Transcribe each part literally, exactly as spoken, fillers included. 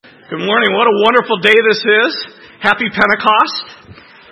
Good morning. What a wonderful day this is. Happy Pentecost.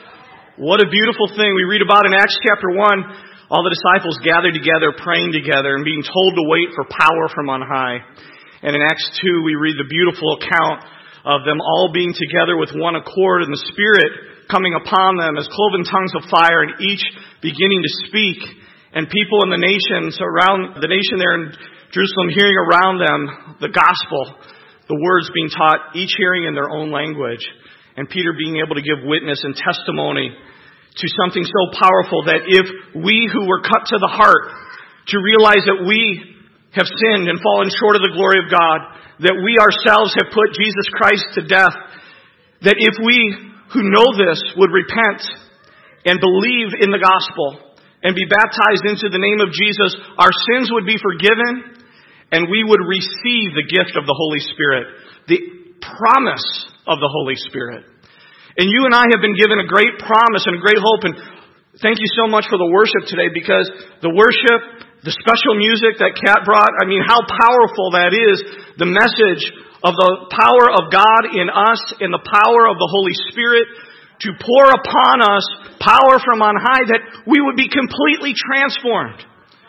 What a beautiful thing we read about in Acts chapter one. All the disciples gathered together, praying together, and being told to wait for power from on high. And in Acts two, we read the beautiful account of them all being together with one accord and the Spirit coming upon them as cloven tongues of fire, and each beginning to speak. And people in the nations around the nation there in Jerusalem hearing around them the gospel, the words being taught, each hearing in their own language. And Peter being able to give witness and testimony to something so powerful that if we who were cut to the heart to realize that we have sinned and fallen short of the glory of God, that we ourselves have put Jesus Christ to death, that if we who know this would repent and believe in the gospel and be baptized into the name of Jesus, our sins would be forgiven and we would receive the gift of the Holy Spirit, the promise of the Holy Spirit. And you and I have been given a great promise and a great hope. And thank you so much for the worship today, because the worship, the special music that Kat brought, I mean, how powerful that is. The message of the power of God in us and the power of the Holy Spirit to pour upon us power from on high, that we would be completely transformed.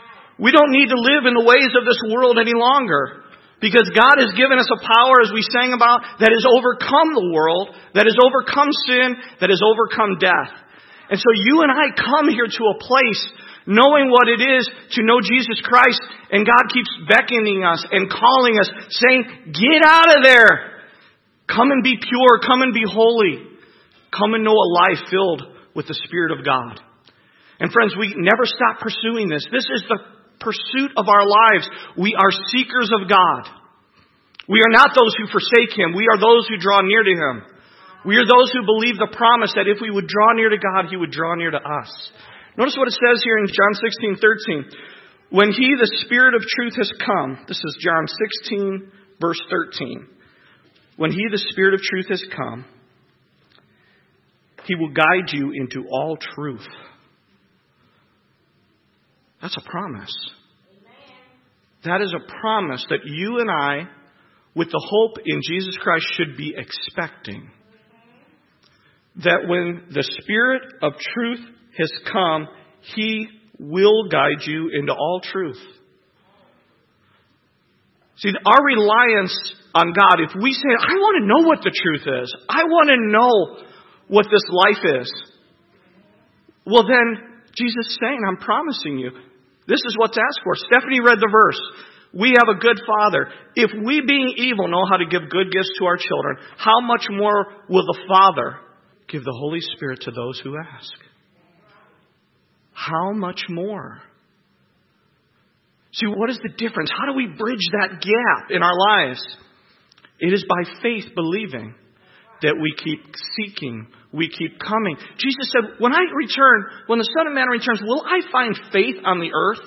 We don't need to live in the ways of this world any longer, because God has given us a power, as we sang about, that has overcome the world, that has overcome sin, that has overcome death. And so you and I come here to a place knowing what it is to know Jesus Christ, and God keeps beckoning us and calling us, saying, get out of there. Come and be pure. Come and be holy. Come and know a life filled with the Spirit of God. And friends, we never stop pursuing this. This is the pursuit of our lives. We are seekers of God. We are not those who forsake Him. We are those who draw near to Him. We are those who believe the promise that if we would draw near to God, He would draw near to us. Notice what it says here in John sixteen thirteen. When He, the Spirit of truth, has come. This is John sixteen, verse thirteen. When He, the Spirit of truth, has come, He will guide you into all truth. That's a promise. That is a promise that you and I, with the hope in Jesus Christ, should be expecting. That when the Spirit of truth has come, He will guide you into all truth. See, our reliance on God, if we say, I want to know what the truth is, I want to know what this life is, well then, Jesus is saying, I'm promising you, this is what to ask for. Stephanie read the verse. We have a good Father. If we, being evil, know how to give good gifts to our children, how much more will the Father give the Holy Spirit to those who ask? How much more? See, what is the difference? How do we bridge that gap in our lives? It is by faith believing that we keep seeking, we keep coming. Jesus said, when I return, when the Son of Man returns, will I find faith on the earth?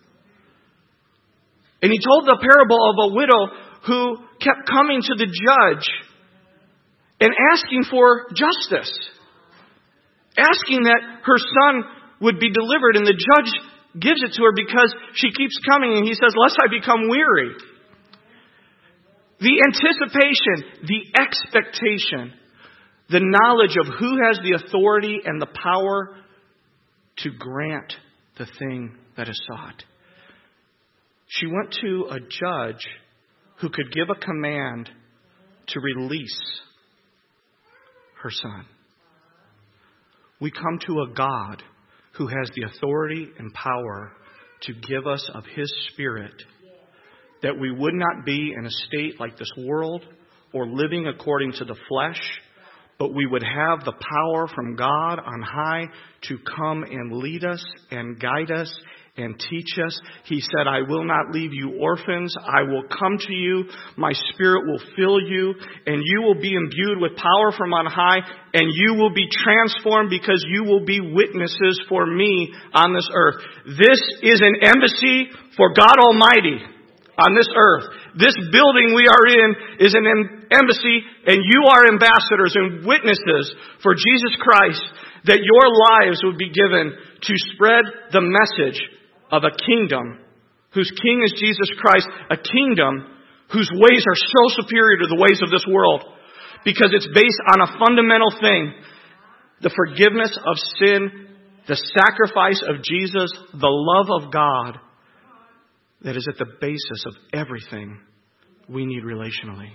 And He told the parable of a widow who kept coming to the judge and asking for justice. Asking that her son would be delivered, and the judge gives it to her because she keeps coming, and he says, lest I become weary. The anticipation, the expectation, the knowledge of who has the authority and the power to grant the thing that is sought. She went to a judge who could give a command to release her son. We come to a God who has the authority and power to give us of His Spirit, that we would not be in a state like this world or living according to the flesh, but we would have the power from God on high to come and lead us and guide us and teach us. He said, I will not leave you orphans. I will come to you. My Spirit will fill you, and you will be imbued with power from on high, and you will be transformed because you will be witnesses for me on this earth. This is an embassy for God Almighty on this earth. This building we are in is an embassy, and you are ambassadors and witnesses for Jesus Christ, that your lives would be given to spread the message of a kingdom whose king is Jesus Christ, a kingdom whose ways are so superior to the ways of this world, because it's based on a fundamental thing: the forgiveness of sin, the sacrifice of Jesus, the love of God that is at the basis of everything we need relationally.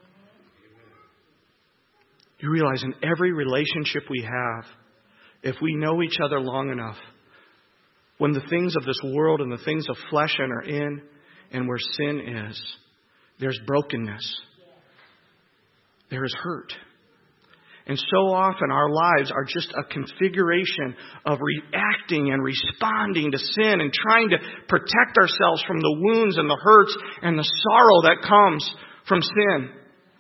You realize in every relationship we have, if we know each other long enough, when the things of this world and the things of flesh enter in, and where sin is, there's brokenness. There is hurt. And so often our lives are just a configuration of reacting and responding to sin and trying to protect ourselves from the wounds and the hurts and the sorrow that comes from sin.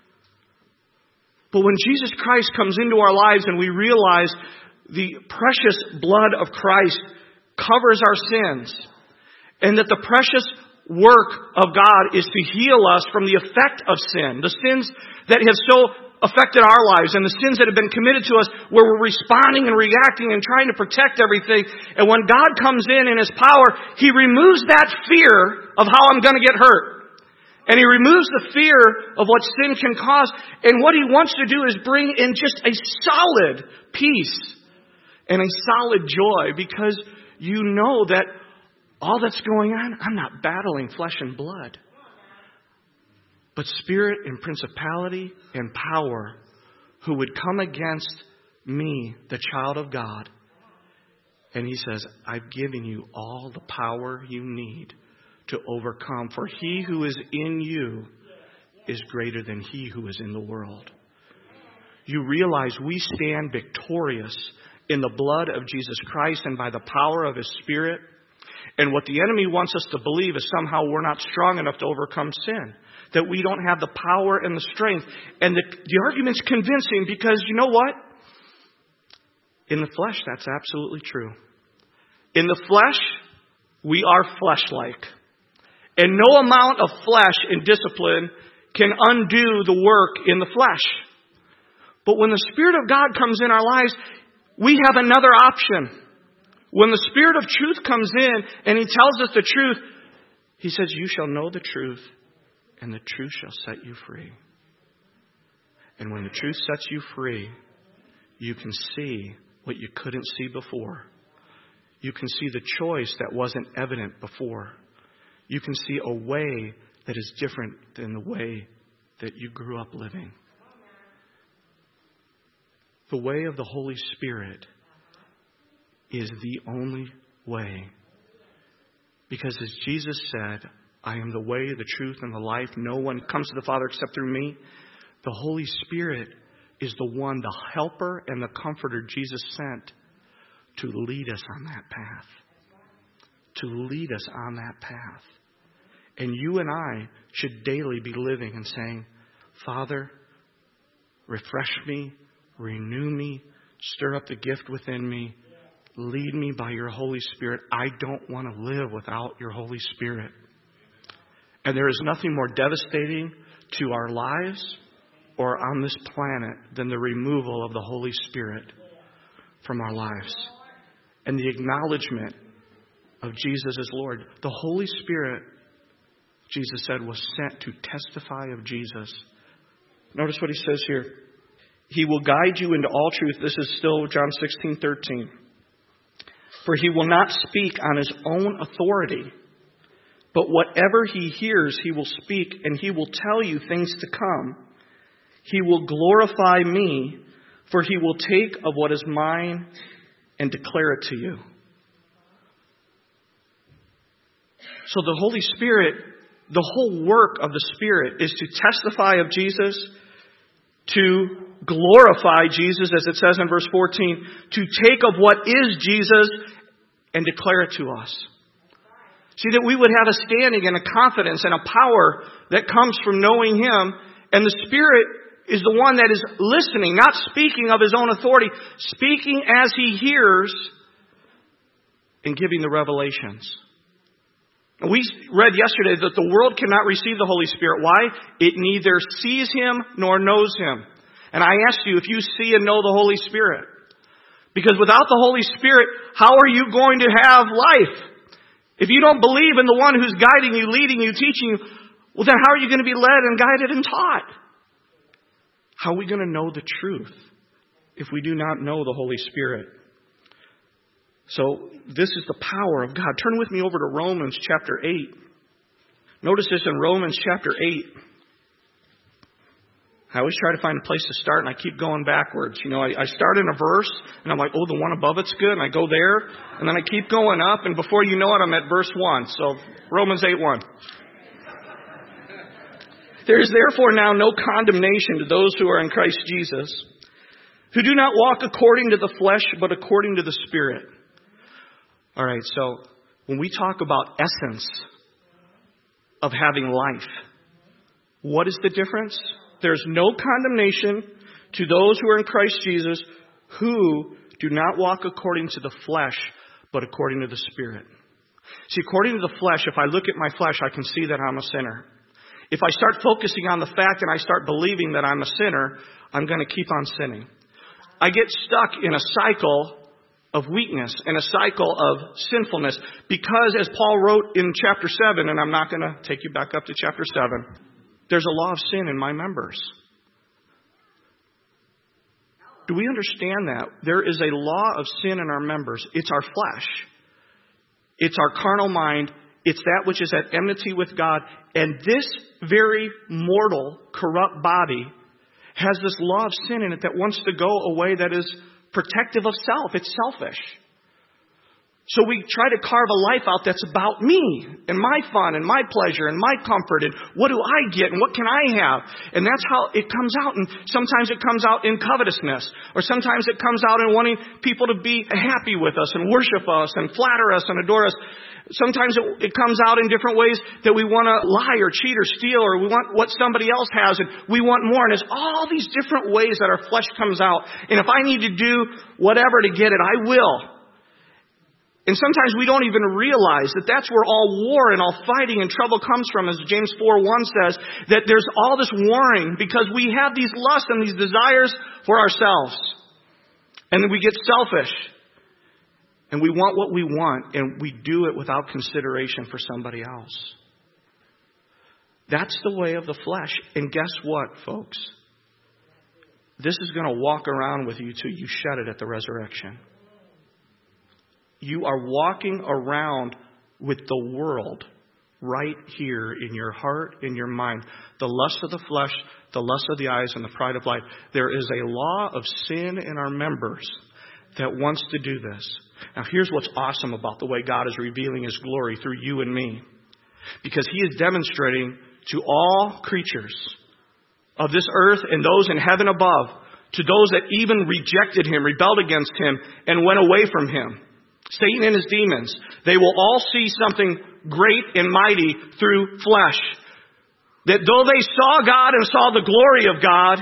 But when Jesus Christ comes into our lives and we realize the precious blood of Christ covers our sins, and that the precious work of God is to heal us from the effect of sin, the sins that have so affected our lives and the sins that have been committed to us where we're responding and reacting and trying to protect everything. And when God comes in in His power, He removes that fear of how I'm going to get hurt. And He removes the fear of what sin can cause. And what He wants to do is bring in just a solid peace and a solid joy, because you know that all that's going on, I'm not battling flesh and blood, but spirit and principality and power who would come against me, the child of God. And He says, I've given you all the power you need to overcome. For he who is in you is greater than he who is in the world. You realize we stand victorious in the blood of Jesus Christ and by the power of His Spirit. And what the enemy wants us to believe is somehow we're not strong enough to overcome sin, that we don't have the power and the strength. And the, the argument's convincing, because you know what? In the flesh, that's absolutely true. In the flesh, we are flesh-like. And no amount of flesh and discipline can undo the work in the flesh. But when the Spirit of God comes in our lives, we have another option. When the Spirit of truth comes in and He tells us the truth, He says, you shall know the truth, and the truth shall set you free. And when the truth sets you free, you can see what you couldn't see before. You can see the choice that wasn't evident before. You can see a way that is different than the way that you grew up living. The way of the Holy Spirit is the only way. Because as Jesus said, I am the way, the truth, and the life. No one comes to the Father except through me. The Holy Spirit is the one, the helper and the comforter Jesus sent to lead us on that path. To lead us on that path. And you and I should daily be living and saying, Father, refresh me, renew me, stir up the gift within me, lead me by your Holy Spirit. I don't want to live without your Holy Spirit. And there is nothing more devastating to our lives or on this planet than the removal of the Holy Spirit from our lives. And the acknowledgement of Jesus as Lord. The Holy Spirit, Jesus said, was sent to testify of Jesus. Notice what He says here. He will guide you into all truth. This is still John sixteen thirteen. For He will not speak on His own authority, but whatever He hears, He will speak, and He will tell you things to come. He will glorify me, for He will take of what is mine and declare it to you. So the Holy Spirit, the whole work of the Spirit is to testify of Jesus, to glorify Jesus, as it says in verse fourteen, to take of what is Jesus and declare it to us. See, that we would have a standing and a confidence and a power that comes from knowing Him. And the Spirit is the one that is listening, not speaking of His own authority, speaking as He hears and giving the revelations. We read yesterday that the world cannot receive the Holy Spirit. Why? It neither sees Him nor knows Him. And I ask you if you see and know the Holy Spirit. Because without the Holy Spirit, how are you going to have life? If you don't believe in the one who's guiding you, leading you, teaching you, Well, then how are you going to be led and guided and taught? How are we going to know the truth if we do not know the Holy Spirit? So this is the power of God. Turn with me over to Romans chapter eight. Notice this in Romans chapter eight. I always try to find a place to start, and I keep going backwards. You know, I, I start in a verse, and I'm like, oh, the one above it's good, and I go there, and then I keep going up, and before you know it, I'm at verse one. So Romans eight one. There is therefore now no condemnation to those who are in Christ Jesus, who do not walk according to the flesh, but according to the Spirit. All right, so when we talk about essence of having life, what is the difference? There's no condemnation to those who are in Christ Jesus, who do not walk according to the flesh, but according to the Spirit. See, according to the flesh, if I look at my flesh, I can see that I'm a sinner. If I start focusing on the fact and I start believing that I'm a sinner, I'm going to keep on sinning. I get stuck in a cycle of weakness and a cycle of sinfulness because, as Paul wrote in chapter seven, and I'm not going to take you back up to chapter seven, there's a law of sin in my members. Do we understand that? There is a law of sin in our members. It's our flesh. It's our carnal mind. It's that which is at enmity with God. And this very mortal, corrupt body has this law of sin in it that wants to go away, that is protective of self. It's selfish. So we try to carve a life out that's about me and my fun and my pleasure and my comfort and what do I get and what can I have? And that's how it comes out. And sometimes it comes out in covetousness, or sometimes it comes out in wanting people to be happy with us and worship us and flatter us and adore us. Sometimes it, it comes out in different ways that we want to lie or cheat or steal, or we want what somebody else has and we want more. And there's all these different ways that our flesh comes out. And if I need to do whatever to get it, I will. And sometimes we don't even realize that that's where all war and all fighting and trouble comes from, as James four one says, that there's all this warring because we have these lusts and these desires for ourselves. And then we get selfish. And we want what we want, and we do it without consideration for somebody else. That's the way of the flesh. And guess what, folks? This is going to walk around with you till you shed it at the resurrection. You are walking around with the world right here in your heart, in your mind. The lust of the flesh, the lust of the eyes, and the pride of life. There is a law of sin in our members that wants to do this. Now, here's what's awesome about the way God is revealing His glory through you and me. Because He is demonstrating to all creatures of this earth and those in heaven above, to those that even rejected Him, rebelled against Him, and went away from Him, Satan and his demons, they will all see something great and mighty through flesh. That though they saw God and saw the glory of God,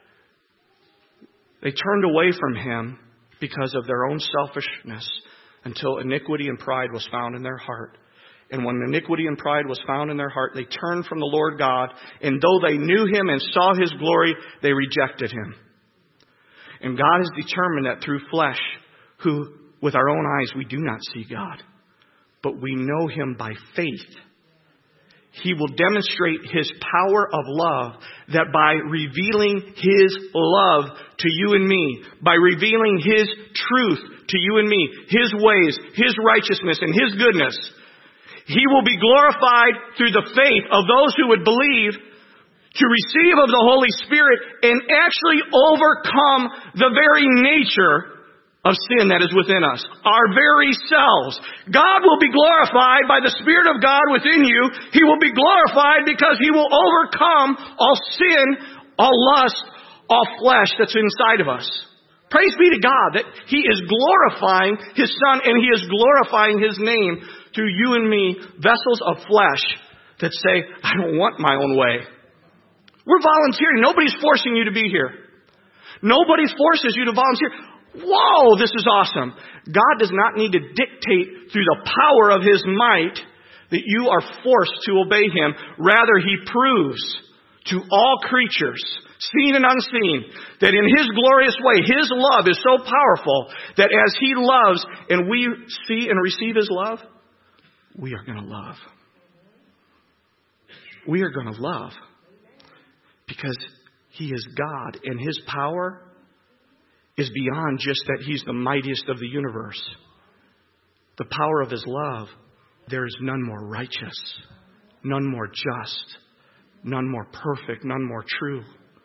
they turned away from Him because of their own selfishness, until iniquity and pride was found in their heart. And when iniquity and pride was found in their heart, they turned from the Lord God, and though they knew Him and saw His glory, they rejected Him. And God has determined that through flesh, who with our own eyes we do not see God, but we know Him by faith, He will demonstrate His power of love, that by revealing His love to you and me, by revealing His truth to you and me, His ways, His righteousness, and His goodness, He will be glorified through the faith of those who would believe, to receive of the Holy Spirit and actually overcome the very nature of sin that is within us, our very selves. God will be glorified by the Spirit of God within you. He will be glorified because He will overcome all sin, all lust, all flesh that's inside of us. Praise be to God that He is glorifying His Son, and He is glorifying His name through you and me, vessels of flesh that say, I don't want my own way. We're volunteering. Nobody's forcing you to be here. Nobody forces you to volunteer. Whoa, this is awesome. God does not need to dictate through the power of His might that you are forced to obey Him. Rather, He proves to all creatures, seen and unseen, that in His glorious way, His love is so powerful that as He loves and we see and receive His love, we are going to love. we are going to love. Because He is God, and His power is beyond just that He's the mightiest of the universe. The power of His love, there is none more righteous, none more just, none more perfect, none more true.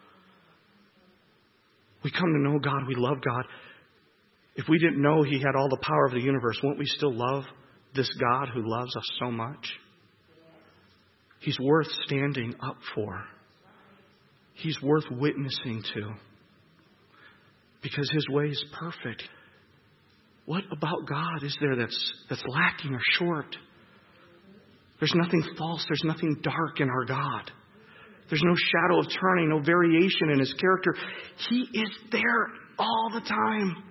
We come to know God, we love God. If we didn't know He had all the power of the universe, won't we still love this God who loves us so much? He's worth standing up for. He's worth witnessing to. Because His way is perfect. What about God is there that's that's lacking or short? There's nothing false. There's nothing dark in our God. There's no shadow of turning, no variation in His character. He is there all the time.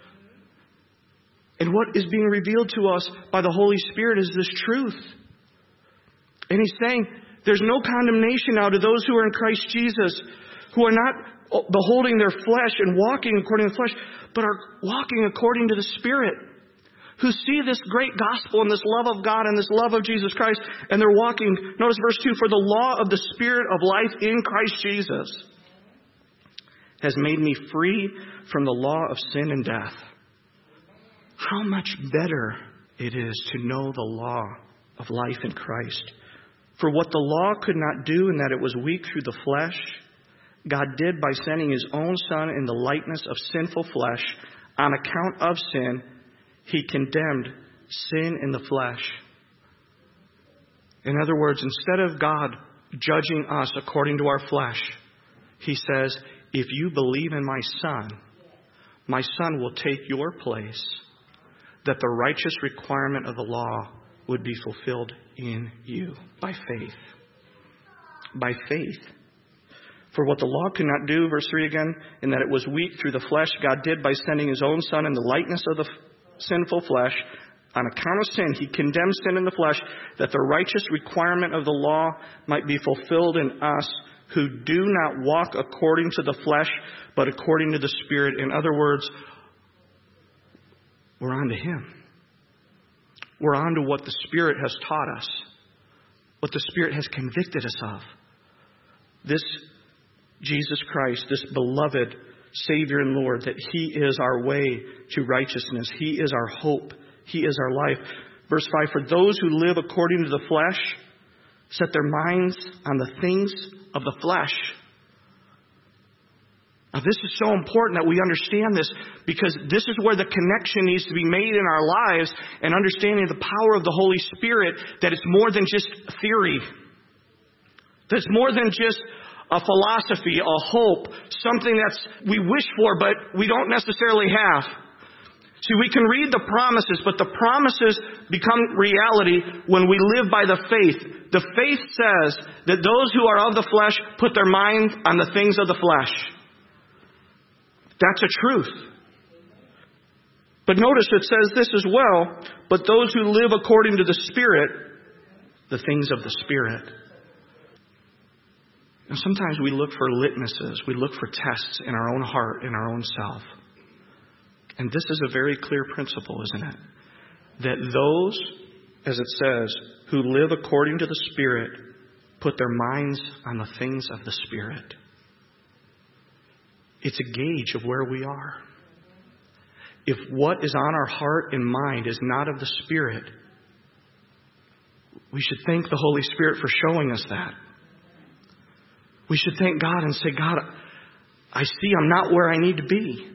And what is being revealed to us by the Holy Spirit is this truth. And He's saying there's no condemnation now to those who are in Christ Jesus, who are not beholding their flesh and walking according to the flesh, but are walking according to the Spirit, who see this great gospel and this love of God and this love of Jesus Christ, and they're walking. Notice verse two, for the law of the Spirit of life in Christ Jesus has made me free from the law of sin and death. How much better it is to know the law of life in Christ. For what the law could not do, in that it was weak through the flesh, God did by sending His own Son in the likeness of sinful flesh. On account of sin, He condemned sin in the flesh. In other words, instead of God judging us according to our flesh, He says, if you believe in my Son, my Son will take your place, that the righteous requirement of the law would be fulfilled in you by faith. By faith. For what the law could not do, verse three again, in that it was weak through the flesh, God did by sending His own Son in the likeness of the f- sinful flesh. On account of sin, He condemned sin in the flesh, that the righteous requirement of the law might be fulfilled in us, who do not walk according to the flesh, but according to the Spirit. In other words, we're on to Him. We're on to what the Spirit has taught us, what the Spirit has convicted us of. This Jesus Christ, this beloved Savior and Lord, that He is our way to righteousness. He is our hope. He is our life. Verse five, for those who live according to the flesh set their minds on the things of the flesh. Now, this is so important that we understand this, because this is where the connection needs to be made in our lives, and understanding the power of the Holy Spirit, that it's more than just theory. That it's more than just a philosophy, a hope, something that's we wish for but we don't necessarily have. See, we can read the promises, but the promises become reality when we live by the faith. The faith says that those who are of the flesh put their mind on the things of the flesh. That's a truth. But notice it says this as well, but those who live according to the Spirit, the things of the Spirit. Now, sometimes we look for litmuses, we look for tests in our own heart, in our own self. And this is a very clear principle, isn't it? That those, as it says, who live according to the Spirit, put their minds on the things of the Spirit. It's a gauge of where we are. If what is on our heart and mind is not of the Spirit, we should thank the Holy Spirit for showing us that. We should thank God and say, God, I see I'm not where I need to be.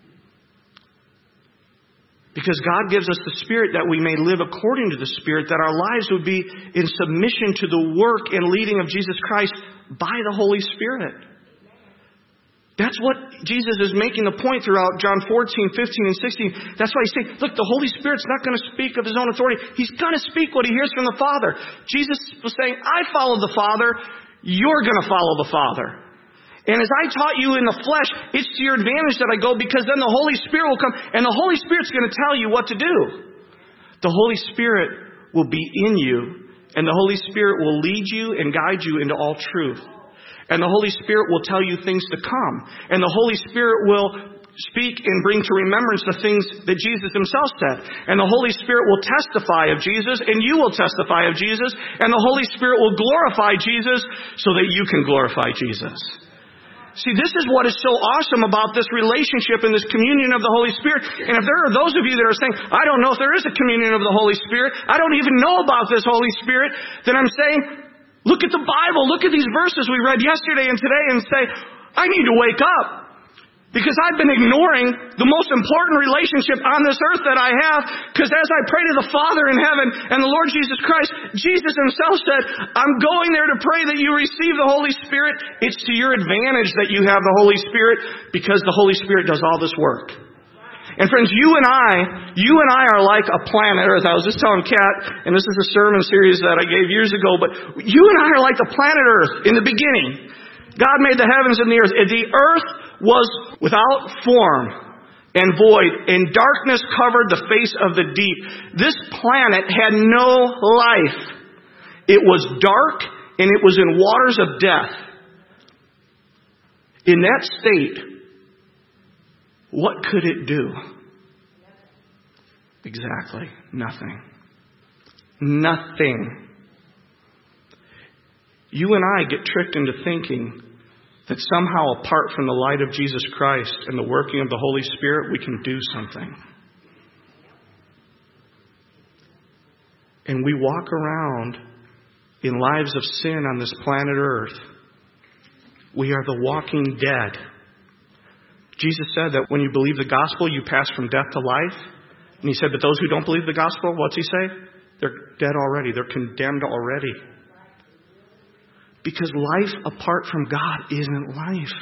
Because God gives us the Spirit that we may live according to the Spirit, that our lives would be in submission to the work and leading of Jesus Christ by the Holy Spirit. That's what Jesus is making the point throughout John fourteen, fifteen, and sixteen. That's why he's saying, look, the Holy Spirit's not going to speak of His own authority. He's going to speak what He hears from the Father. Jesus was saying, I follow the Father. You're going to follow the Father. And as I taught you in the flesh, it's to your advantage that I go, because then the Holy Spirit will come, and the Holy Spirit's going to tell you what to do. The Holy Spirit will be in you, and the Holy Spirit will lead you and guide you into all truth. And the Holy Spirit will tell you things to come. And the Holy Spirit will speak and bring to remembrance the things that Jesus himself said. And the Holy Spirit will testify of Jesus, and you will testify of Jesus, and the Holy Spirit will glorify Jesus so that you can glorify Jesus. See, this is what is so awesome about this relationship and this communion of the Holy Spirit. And if there are those of you that are saying, I don't know if there is a communion of the Holy Spirit, I don't even know about this Holy Spirit, then I'm saying, look at the Bible, look at these verses we read yesterday and today and say, I need to wake up. Because I've been ignoring the most important relationship on this earth that I have. Because as I pray to the Father in heaven and the Lord Jesus Christ, Jesus himself said, I'm going there to pray that you receive the Holy Spirit. It's to your advantage that you have the Holy Spirit, because the Holy Spirit does all this work. And friends, you and I, you and I are like a planet Earth. I was just telling Kat, and this is a sermon series that I gave years ago, but you and I are like the planet Earth in the beginning. God made the heavens and the earth. The earth was without form and void, and darkness covered the face of the deep. This planet had no life. It was dark, and it was in waters of death. In that state, what could it do? Exactly nothing. Nothing. You and I get tricked into thinking that somehow apart from the light of Jesus Christ and the working of the Holy Spirit, we can do something. And we walk around in lives of sin on this planet Earth. We are the walking dead. Jesus said that when you believe the gospel, you pass from death to life. And he said, but those who don't believe the gospel, what's he say? They're dead already. They're condemned already. Because life apart from God isn't life.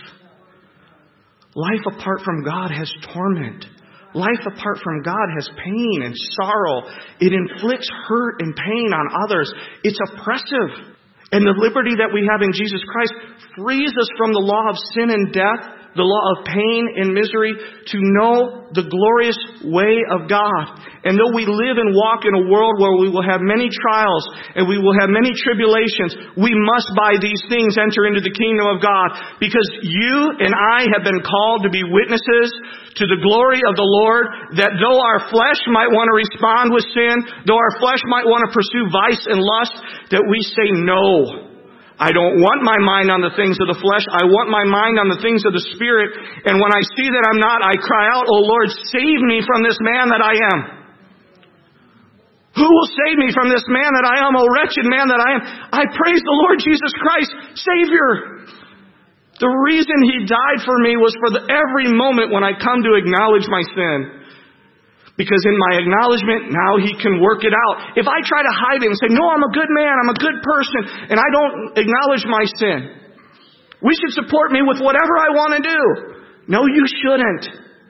Life apart from God has torment. Life apart from God has pain and sorrow. It inflicts hurt and pain on others. It's oppressive. And the liberty that we have in Jesus Christ frees us from the law of sin and death, the law of pain and misery, to know the glorious way of God. And though we live and walk in a world where we will have many trials and we will have many tribulations, we must by these things enter into the kingdom of God. Because you and I have been called to be witnesses to the glory of the Lord, that though our flesh might want to respond with sin, though our flesh might want to pursue vice and lust, that we say no. I don't want my mind on the things of the flesh. I want my mind on the things of the Spirit. And when I see that I'm not, I cry out, oh Lord, save me from this man that I am. Who will save me from this man that I am, oh wretched man that I am? I praise the Lord Jesus Christ, Savior. The reason He died for me was for the, every moment when I come to acknowledge my sin. Because in my acknowledgement, now He can work it out. If I try to hide it and say, no, I'm a good man, I'm a good person, and I don't acknowledge my sin, we should support me with whatever I want to do. No, you shouldn't.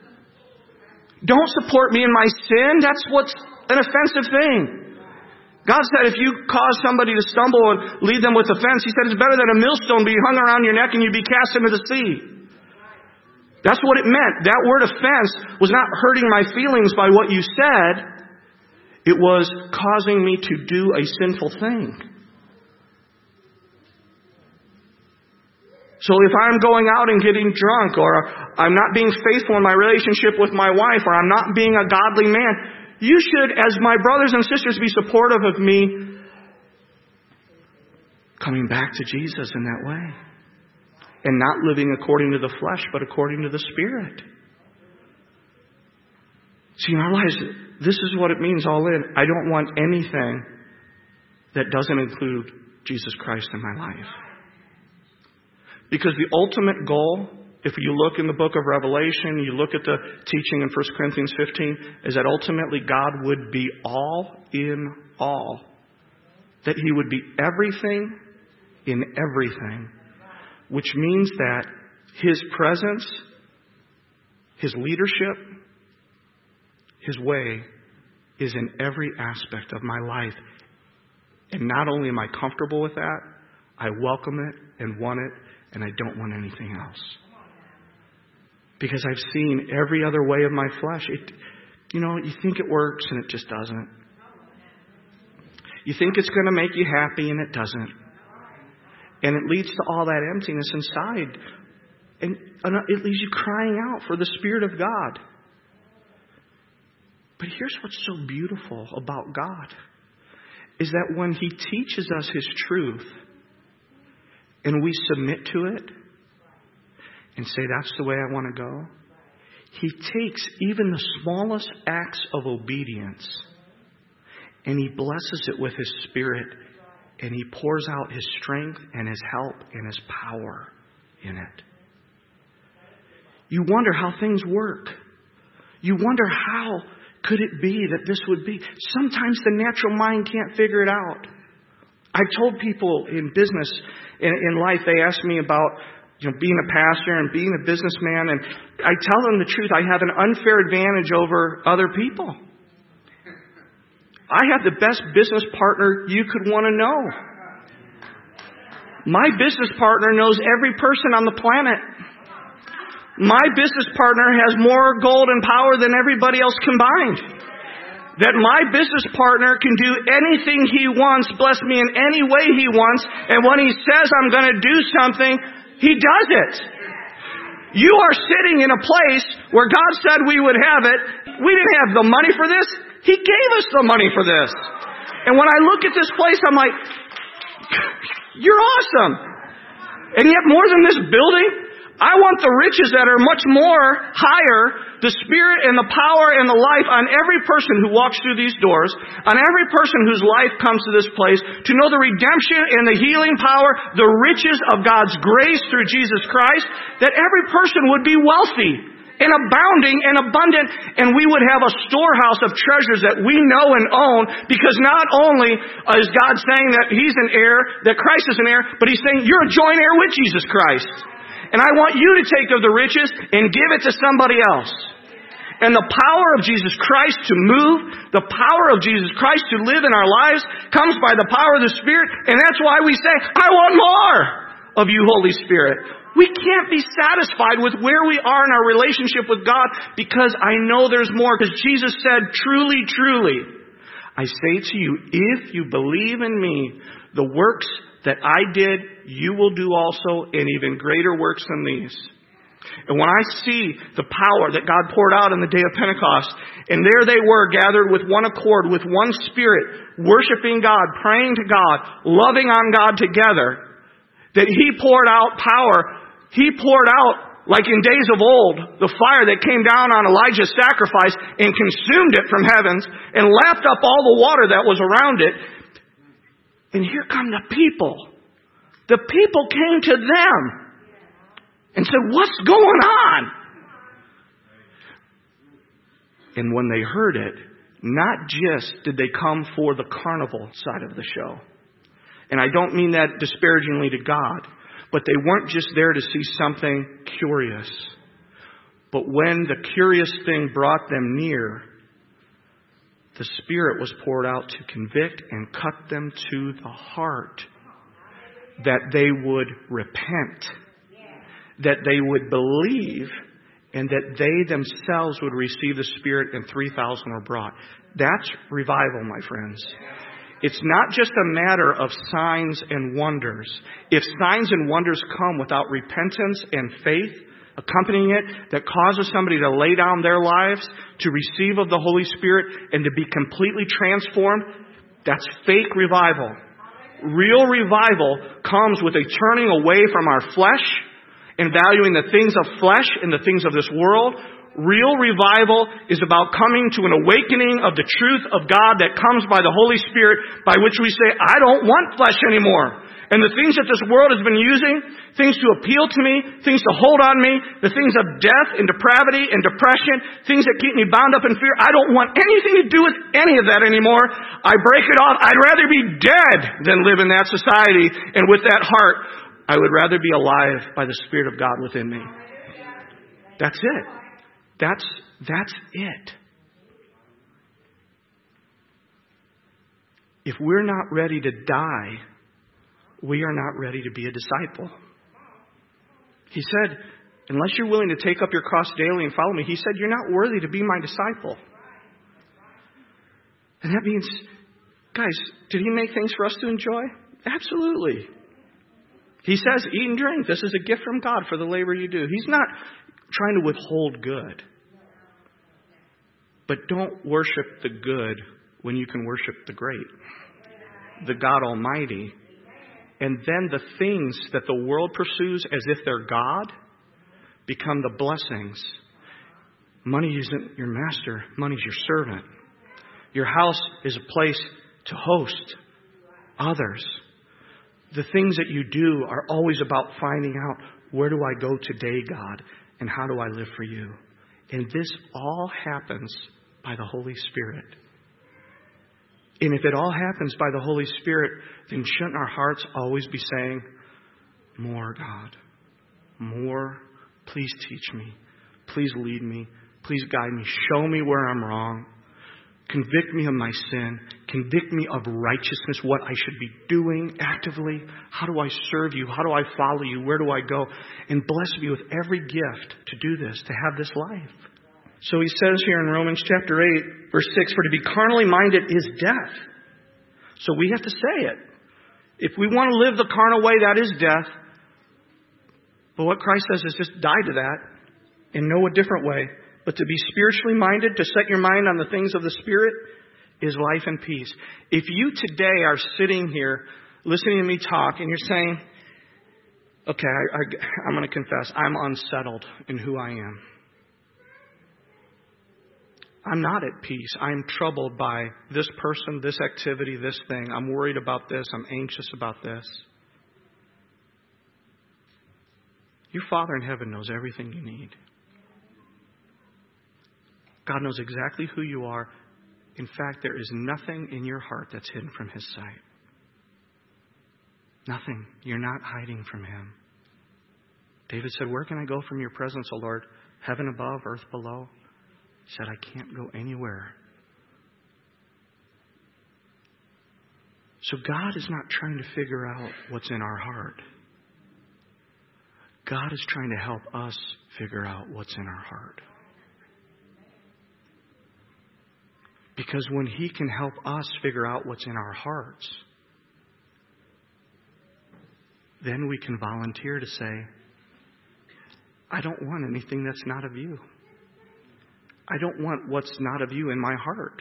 Don't support me in my sin. That's what's an offensive thing. God said if you cause somebody to stumble and lead them with offense, He said it's better that a millstone be hung around your neck and you be cast into the sea. That's what it meant. That word offense was not hurting my feelings by what you said. It was causing me to do a sinful thing. So if I'm going out and getting drunk, or I'm not being faithful in my relationship with my wife, or I'm not being a godly man, you should, as my brothers and sisters, be supportive of me coming back to Jesus in that way. And not living according to the flesh, but according to the Spirit. See, in our lives, this is what it means all in. I don't want anything that doesn't include Jesus Christ in my life. Because the ultimate goal, if you look in the book of Revelation, you look at the teaching in First Corinthians fifteen, is that ultimately God would be all in all. That He would be everything in everything. Which means that His presence, His leadership, His way is in every aspect of my life. And not only am I comfortable with that, I welcome it and want it, and I don't want anything else. Because I've seen every other way of my flesh. It, you know, you think it works and it just doesn't. You think it's going to make you happy and it doesn't. And it leads to all that emptiness inside. And it leaves you crying out for the Spirit of God. But here's what's so beautiful about God, is that when He teaches us His truth and we submit to it and say, that's the way I want to go, He takes even the smallest acts of obedience and He blesses it with His Spirit, and He pours out His strength and His help and His power in it. You wonder how things work. You wonder how could it be that this would be. Sometimes the natural mind can't figure it out. I've told people in business, in, in life, they ask me about you know, being a pastor and being a businessman, and I tell them the truth. I have an unfair advantage over other people. I have the best business partner you could want to know. My business partner knows every person on the planet. My business partner has more gold and power than everybody else combined. That my business partner can do anything he wants, bless me in any way he wants, and when he says I'm going to do something, he does it. You are sitting in a place where God said we would have it. We didn't have the money for this. He gave us the money for this. And when I look at this place, I'm like, you're awesome. And yet more than this building, I want the riches that are much more higher, the Spirit and the power and the life on every person who walks through these doors, on every person whose life comes to this place, to know the redemption and the healing power, the riches of God's grace through Jesus Christ, that every person would be wealthy and abounding and abundant, and we would have a storehouse of treasures that we know and own, because not only is God saying that He's an heir, that Christ is an heir, but He's saying you're a joint heir with Jesus Christ. And I want you to take of the riches and give it to somebody else. And the power of Jesus Christ to move, the power of Jesus Christ to live in our lives comes by the power of the Spirit. And that's why we say, I want more of you, Holy Spirit. We can't be satisfied with where we are in our relationship with God, because I know there's more. Because Jesus said, truly, truly, I say to you, if you believe in me, the works that I did, you will do also, and even greater works than these. And when I see the power that God poured out on the day of Pentecost, and there they were gathered with one accord, with one spirit, worshiping God, praying to God, loving on God together, that He poured out power. He poured out, like in days of old, the fire that came down on Elijah's sacrifice and consumed it from heavens and lapped up all the water that was around it. And here come the people. The people came to them and said, what's going on? And when they heard it, not just did they come for the carnival side of the show. And I don't mean that disparagingly to God, but they weren't just there to see something curious. But when the curious thing brought them near, the Spirit was poured out to convict and cut them to the heart, that they would repent, that they would believe, and that they themselves would receive the Spirit, and three thousand were brought. That's revival, my friends. It's not just a matter of signs and wonders. If signs and wonders come without repentance and faith accompanying it, that causes somebody to lay down their lives to receive of the Holy Spirit and to be completely transformed, that's fake revival. Real revival comes with a turning away from our flesh and valuing the things of flesh and the things of this world. Real revival is about coming to an awakening of the truth of God that comes by the Holy Spirit, by which we say, I don't want flesh anymore. And the things that this world has been using, things to appeal to me, things to hold on me, the things of death and depravity and depression, things that keep me bound up in fear, I don't want anything to do with any of that anymore. I break it off. I'd rather be dead than live in that society. And with that heart, I would rather be alive by the Spirit of God within me. That's it. That's, that's it. If we're not ready to die, we are not ready to be a disciple. He said, unless you're willing to take up your cross daily and follow me, He said, you're not worthy to be my disciple. And that means, guys, did He make things for us to enjoy? Absolutely. He says, eat and drink. This is a gift from God for the labor you do. He's not trying to withhold good. But don't worship the good when you can worship the great, the God Almighty. And then the things that the world pursues as if they're God become the blessings. Money isn't your master. Money's your servant. Your house is a place to host others. The things that you do are always about finding out, where do I go today, God, and how do I live for you? And this all happens by the Holy Spirit. And if it all happens by the Holy Spirit, then shouldn't our hearts always be saying, more, God, more, please teach me, please lead me, please guide me, show me where I'm wrong. Convict me of my sin. Convict me of righteousness, what I should be doing actively. How do I serve you? How do I follow you? Where do I go? And bless me with every gift to do this, to have this life. So he says here in Romans chapter eight, verse six, for to be carnally minded is death. So we have to say it. If we want to live the carnal way, that is death. But what Christ says is just die to that and know a different way. But to be spiritually minded, to set your mind on the things of the Spirit, is life and peace. If you today are sitting here listening to me talk and you're saying, okay, I, I, I'm going to confess, I'm unsettled in who I am. I'm not at peace. I'm troubled by this person, this activity, this thing. I'm worried about this. I'm anxious about this. Your Father in heaven knows everything you need. God knows exactly who you are. In fact, there is nothing in your heart that's hidden from His sight. Nothing. You're not hiding from Him. David said, where can I go from your presence, O Lord? Heaven above, earth below? He said, I can't go anywhere. So God is not trying to figure out what's in our heart. God is trying to help us figure out what's in our heart. Because when He can help us figure out what's in our hearts, then we can volunteer to say, I don't want anything that's not of you. I don't want what's not of you in my heart.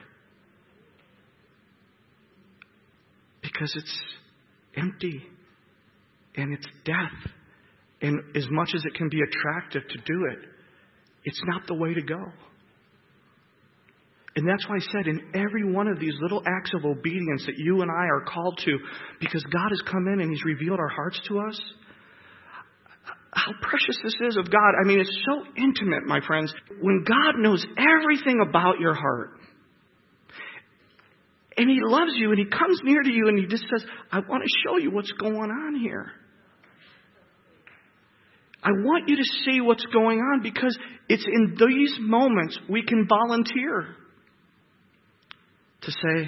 Because it's empty and it's death. And as much as it can be attractive to do it, it's not the way to go. And that's why I said in every one of these little acts of obedience that you and I are called to, because God has come in and He's revealed our hearts to us, how precious this is of God. I mean, it's so intimate, my friends. When God knows everything about your heart, and He loves you, and He comes near to you, and He just says, I want to show you what's going on here. I want you to see what's going on, because it's in these moments we can volunteer to say,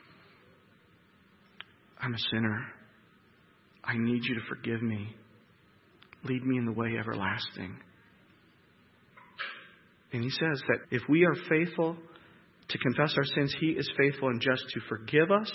I'm a sinner. I need you to forgive me. Lead me in the way everlasting. And He says that if we are faithful to confess our sins, He is faithful and just to forgive us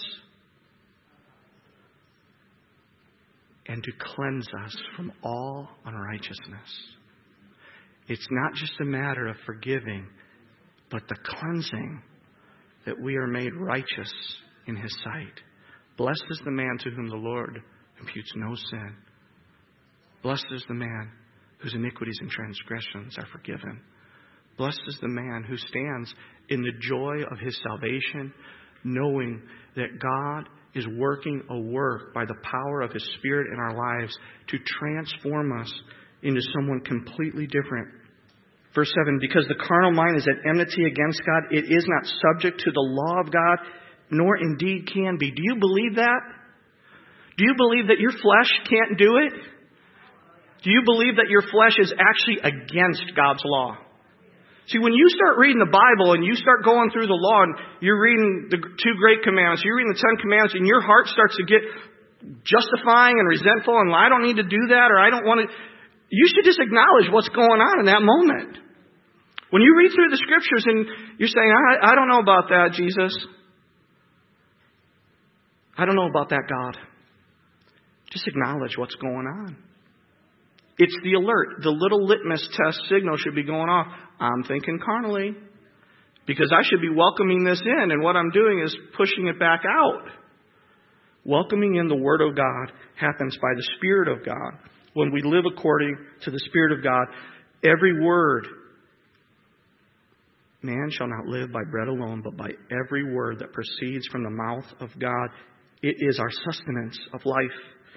and to cleanse us from all unrighteousness. It's not just a matter of forgiving, but the cleansing, that we are made righteous in His sight. Blessed is the man to whom the Lord imputes no sin. Blessed is the man whose iniquities and transgressions are forgiven. Blessed is the man who stands in the joy of his salvation, knowing that God is working a work by the power of His Spirit in our lives to transform us into someone completely different. Verse seven, because the carnal mind is at enmity against God, it is not subject to the law of God, nor indeed can be. Do you believe that? Do you believe that your flesh can't do it? Do you believe that your flesh is actually against God's law? See, when you start reading the Bible and you start going through the law and you're reading the two great commandments, you're reading the Ten Commandments, and your heart starts to get justifying and resentful and I don't need to do that, or I don't want to. You should just acknowledge what's going on in that moment. When you read through the Scriptures and you're saying, I, I don't know about that, Jesus. I don't know about that, God. Just acknowledge what's going on. It's the alert. The little litmus test signal should be going off. I'm thinking carnally. Because I should be welcoming this in, and what I'm doing is pushing it back out. Welcoming in the Word of God happens by the Spirit of God. When we live according to the Spirit of God, every word, man shall not live by bread alone, but by every word that proceeds from the mouth of God. It is our sustenance of life.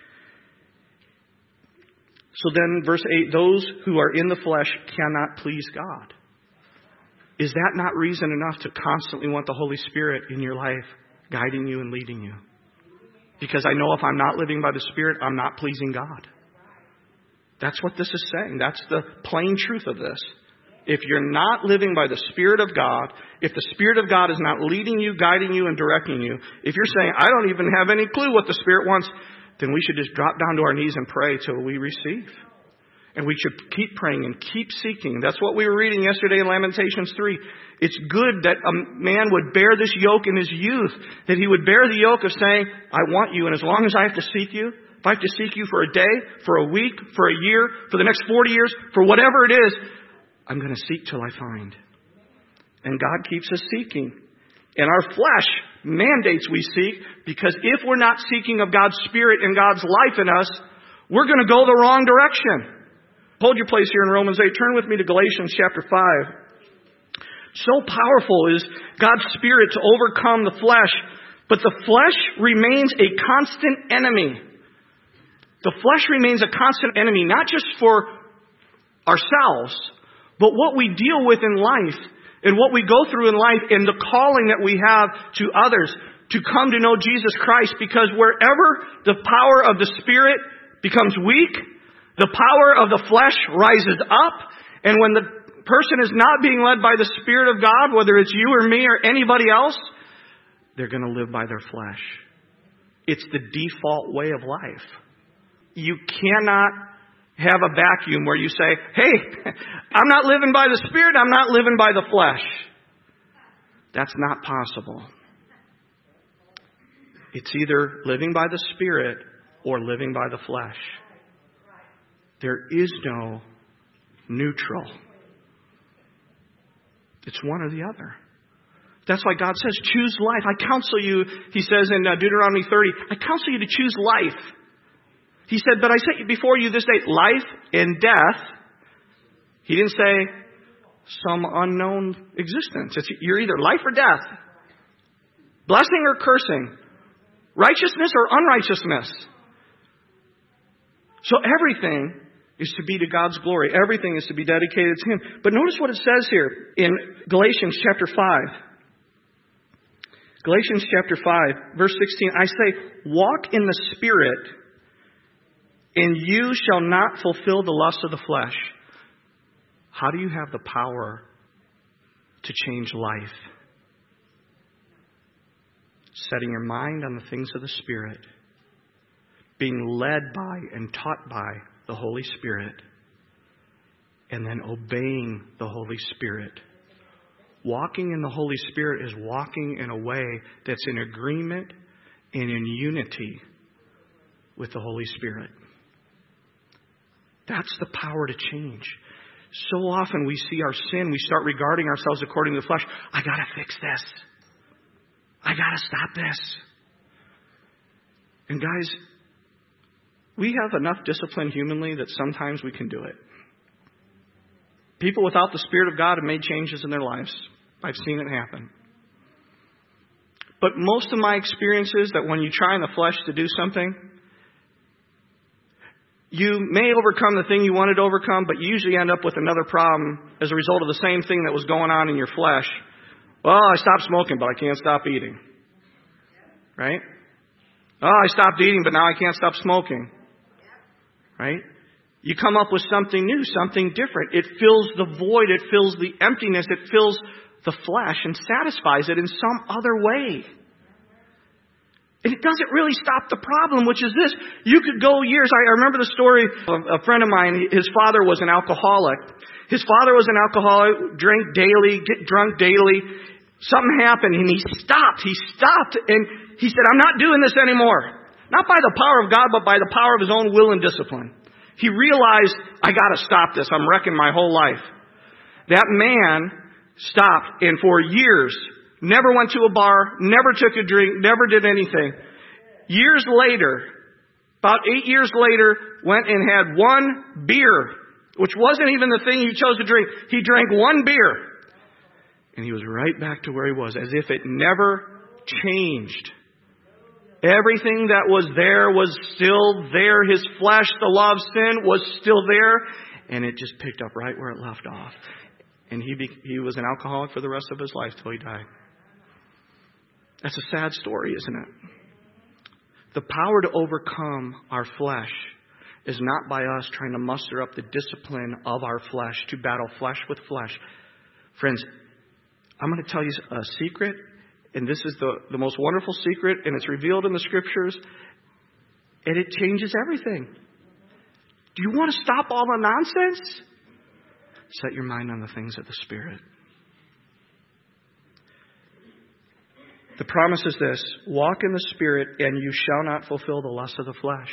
So then, verse eight, those who are in the flesh cannot please God. Is that not reason enough to constantly want the Holy Spirit in your life, guiding you and leading you? Because I know if I'm not living by the Spirit, I'm not pleasing God. That's what this is saying. That's the plain truth of this. If you're not living by the Spirit of God, if the Spirit of God is not leading you, guiding you, and directing you, if you're saying, I don't even have any clue what the Spirit wants, then we should just drop down to our knees and pray till we receive. And we should keep praying and keep seeking. That's what we were reading yesterday in Lamentations three. It's good that a man would bear this yoke in his youth, that he would bear the yoke of saying, I want you, and as long as I have to seek you, if I have to seek you for a day, for a week, for a year, for the next forty years, for whatever it is, I'm going to seek till I find. And God keeps us seeking. And our flesh mandates we seek, because if we're not seeking of God's Spirit and God's life in us, we're going to go the wrong direction. Hold your place here in Romans eight. Turn with me to Galatians chapter five. So powerful is God's Spirit to overcome the flesh, but the flesh remains a constant enemy. The flesh remains a constant enemy, not just for ourselves, but what we deal with in life and what we go through in life and the calling that we have to others to come to know Jesus Christ. Because wherever the power of the Spirit becomes weak, the power of the flesh rises up. And when the person is not being led by the Spirit of God, whether it's you or me or anybody else, they're going to live by their flesh. It's the default way of life. You cannot have a vacuum where you say, hey, I'm not living by the Spirit, I'm not living by the flesh. That's not possible. It's either living by the Spirit or living by the flesh. There is no neutral. It's one or the other. That's why God says, choose life. I counsel you, he says in Deuteronomy thirty, I counsel you to choose life. He said, but I set before you this day life and death. He didn't say some unknown existence. It's, you're either life or death. Blessing or cursing. Righteousness or unrighteousness. So everything is to be to God's glory. Everything is to be dedicated to Him. But notice what it says here in Galatians chapter five. Galatians chapter five, verse sixteen. I say, walk in the Spirit, and you shall not fulfill the lust of the flesh. How do you have the power to change life? Setting your mind on the things of the Spirit. Being led by and taught by the Holy Spirit. And then obeying the Holy Spirit. Walking in the Holy Spirit is walking in a way that's in agreement and in unity with the Holy Spirit. That's the power to change. So often we see our sin, we start regarding ourselves according to the flesh. I got to fix this. I got to stop this. And guys, we have enough discipline humanly that sometimes we can do it. People without the Spirit of God have made changes in their lives. I've seen it happen. But most of my experience is that when you try in the flesh to do something, you may overcome the thing you wanted to overcome, but you usually end up with another problem as a result of the same thing that was going on in your flesh. Well, I stopped smoking, but I can't stop eating. Right? Oh, I stopped eating, but now I can't stop smoking. Right? You come up with something new, something different. It fills the void. It fills the emptiness. It fills the flesh and satisfies it in some other way. And it doesn't really stop the problem, which is this. You could go years. I remember the story of a friend of mine. His father was an alcoholic. His father was an alcoholic, drank daily, get drunk daily. Something happened and he stopped. He stopped and he said, I'm not doing this anymore. Not by the power of God, but by the power of his own will and discipline. He realized, I got to stop this. I'm wrecking my whole life. That man stopped, and for years, never went to a bar, never took a drink, never did anything. Years later, about eight years later, went and had one beer, which wasn't even the thing he chose to drink. He drank one beer, and he was right back to where he was, as if it never changed. Everything that was there was still there. His flesh, the law of sin, was still there. And it just picked up right where it left off. And he be, he was an alcoholic for the rest of his life till he died. That's a sad story, isn't it? The power to overcome our flesh is not by us trying to muster up the discipline of our flesh to battle flesh with flesh. Friends, I'm going to tell you a secret. And this is the, the most wonderful secret, and it's revealed in the Scriptures, and it changes everything. Do you want to stop all the nonsense? Set your mind on the things of the Spirit. The promise is this: walk in the Spirit, and you shall not fulfill the lust of the flesh.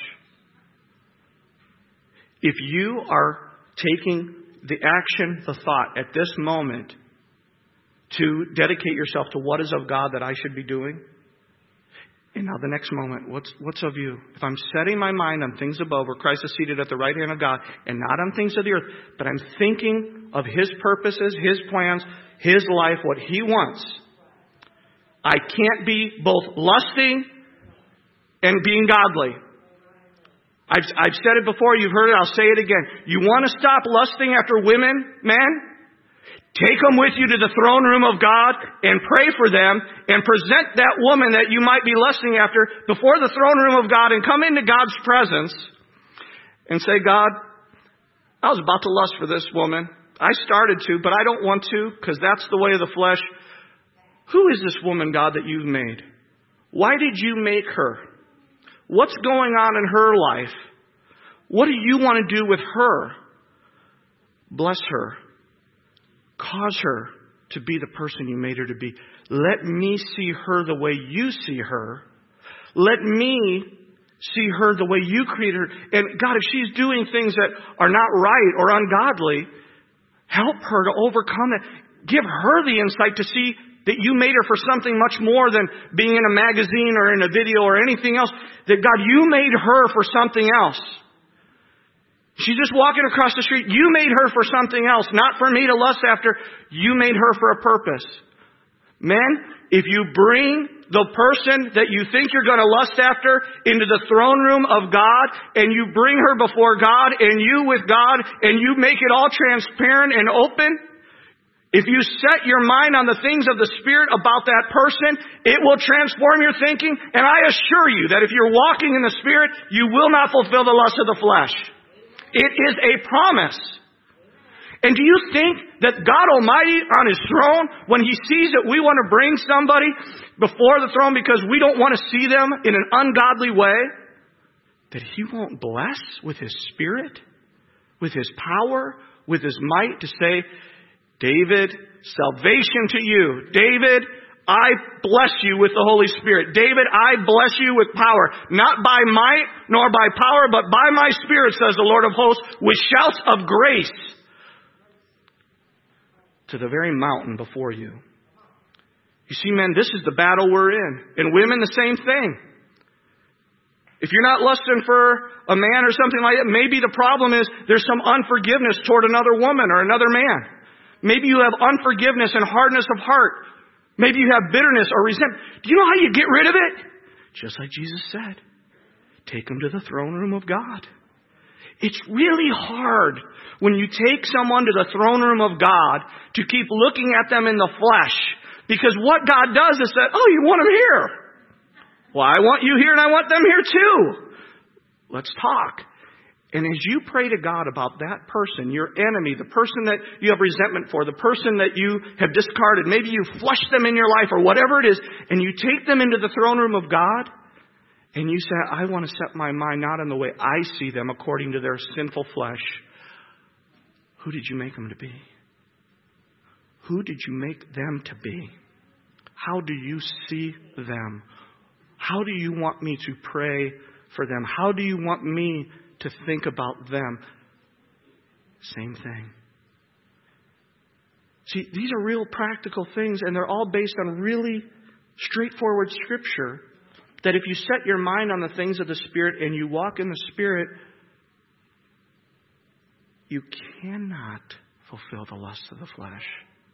If you are taking the action, the thought, at this moment, to dedicate yourself to what is of God that I should be doing. And now the next moment, what's what's of you? If I'm setting my mind on things above, where Christ is seated at the right hand of God, and not on things of the earth, but I'm thinking of His purposes, His plans, His life, what He wants. I can't be both lusting and being godly. I've, I've said it before, you've heard it, I'll say it again. You want to stop lusting after women, men? Take them with you to the throne room of God and pray for them and present that woman that you might be lusting after before the throne room of God and come into God's presence and say, God, I was about to lust for this woman. I started to, but I don't want to because that's the way of the flesh. Who is this woman, God, that you've made? Why did you make her? What's going on in her life? What do you want to do with her? Bless her. Cause her to be the person you made her to be. Let me see her the way you see her. Let me see her the way you created her. And God, if she's doing things that are not right or ungodly, help her to overcome that. Give her the insight to see that you made her for something much more than being in a magazine or in a video or anything else. That God, you made her for something else. She's just walking across the street. You made her for something else, not for me to lust after. You made her for a purpose. Men, if you bring the person that you think you're going to lust after into the throne room of God, and you bring her before God, and you with God, and you make it all transparent and open, if you set your mind on the things of the Spirit about that person, it will transform your thinking. And I assure you that if you're walking in the Spirit, you will not fulfill the lust of the flesh. It is a promise. And do you think that God Almighty on His throne, when He sees that we want to bring somebody before the throne because we don't want to see them in an ungodly way, that He won't bless with His Spirit, with His power, with His might to say, David, salvation to you. David, I bless you with the Holy Spirit. David, I bless you with power. Not by might nor by power, but by my Spirit, says the Lord of hosts, with shouts of grace to the very mountain before you. You see, men, this is the battle we're in. And women, the same thing. If you're not lusting for a man or something like that, maybe the problem is there's some unforgiveness toward another woman or another man. Maybe you have unforgiveness and hardness of heart. Maybe you have bitterness or resentment. Do you know how you get rid of it? Just like Jesus said. Take them to the throne room of God. It's really hard when you take someone to the throne room of God to keep looking at them in the flesh. Because what God does is that, oh, you want them here. Well, I want you here and I want them here too. Let's talk. And as you pray to God about that person, your enemy, the person that you have resentment for, the person that you have discarded, maybe you flushed them in your life or whatever it is, and you take them into the throne room of God, and you say, I want to set my mind not on the way I see them according to their sinful flesh. Who did you make them to be? Who did you make them to be? How do you see them? How do you want me to pray for them? How do you want me to think about them? Same thing. See, these are real practical things, and they're all based on really straightforward Scripture, that if you set your mind on the things of the Spirit and you walk in the Spirit, you cannot fulfill the lusts of the flesh.